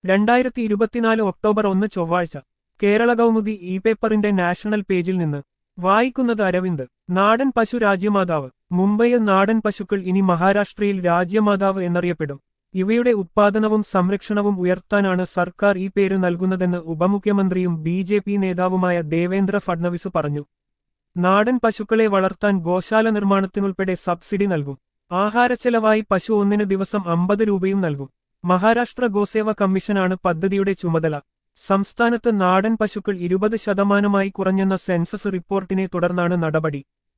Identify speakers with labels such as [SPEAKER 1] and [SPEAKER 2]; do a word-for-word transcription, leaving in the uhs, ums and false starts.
[SPEAKER 1] രണ്ടായിരത്തി ഇരുപത്തിനാല് ഒക്ടോബർ ഒന്ന് ചൊവ്വാഴ്ച കേരള കൗമുദി ഇ പേപ്പറിന്റെ നാഷണൽ പേജിൽ നിന്ന് വായിക്കുന്നത് അരവിന്ദ്. നാടൻ പശു രാജ്യമാതാവ്. മുംബൈയിൽ നാടൻ പശുക്കൾ ഇനി മഹാരാഷ്ട്രയിൽ രാജ്യമാതാവ് എന്നറിയപ്പെടും. ഇവയുടെ ഉത്പാദനവും സംരക്ഷണവും ഉയർത്താനാണ് സർക്കാർ ഈ പേര് നൽകുന്നതെന്ന് ഉപമുഖ്യമന്ത്രിയും ബി ജെ പി നേതാവുമായ ദേവേന്ദ്ര ഫഡ്നവിസ് പറഞ്ഞു. നാടൻ പശുക്കളെ വളർത്താൻ ഗോശാല നിർമ്മാണത്തിനുൾപ്പെടെ സബ്സിഡി നൽകും. ആഹാരച്ചെലവായി പശു ഒന്നിന് ദിവസം അമ്പത് രൂപയും നൽകും. മഹാരാഷ്ട്ര ഗോസേവ കമ്മീഷനാണ് പദ്ധതിയുടെ ചുമതല. സംസ്ഥാനത്ത് നാടൻ പശുക്കൾ ഇരുപത് ശതമാനമായി കുറഞ്ഞെന്ന സെൻസസ് റിപ്പോർട്ടിനെ തുടർന്നാണ് നടപടി.